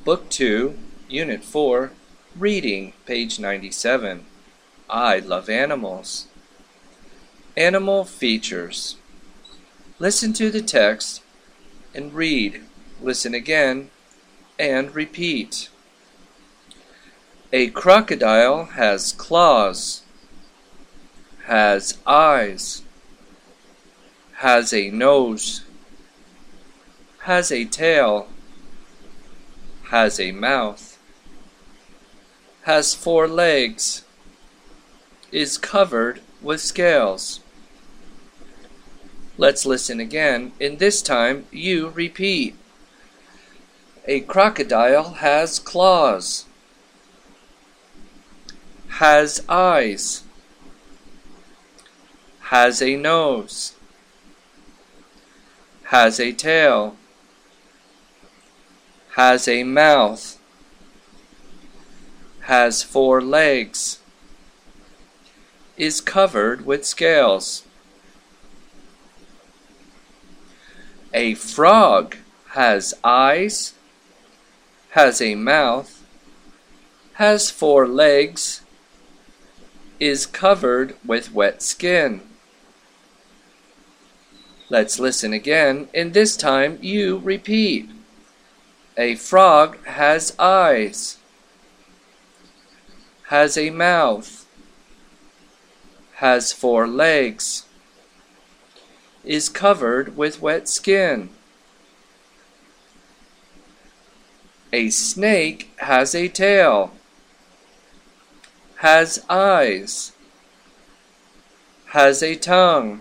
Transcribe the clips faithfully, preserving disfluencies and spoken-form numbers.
Book two, Unit four, Reading, page ninety-seven. I love animals. Animal features. Listen to the text and read. Listen again and repeat. A crocodile has claws, has eyes, has a nose, has a tail, has a mouth, has four legs, is covered with scales. Let's listen again, and this time you repeat. A crocodile has claws, has eyes, has a nose, has a tail, has a mouth, has four legs, is covered with scales. A frog has eyes, has a mouth, has four legs, is covered with wet skin. Let's listen again, and this time you repeat. A frog has eyes, has a mouth, has four legs, is covered with wet skin. A snake has a tail, has eyes, has a tongue,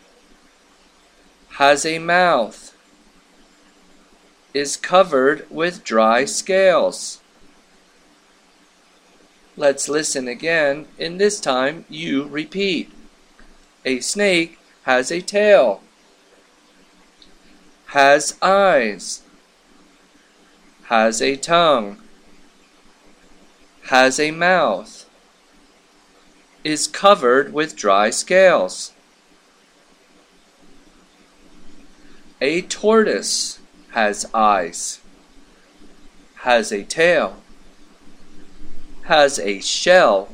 has a mouth, is covered with dry scales. Let's listen again, and this time you repeat. A snake has a tail, has eyes, has a tongue, has a mouth, is covered with dry scales. A tortoise has eyes, has a tail, has a shell,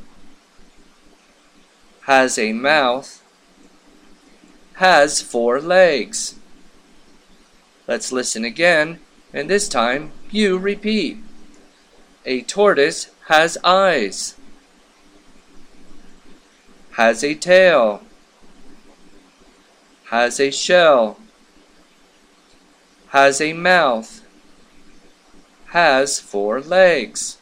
has a mouth, has four legs. Let's listen again, and this time you repeat. A tortoise has eyes, has a tail, has a shell, has a mouth, has four legs.